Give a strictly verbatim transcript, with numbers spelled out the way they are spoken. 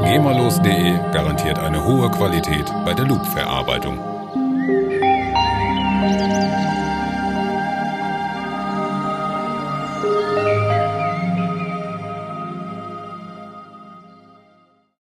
GEMALOS punkt de garantiert eine hohe Qualität bei der Loopverarbeitung.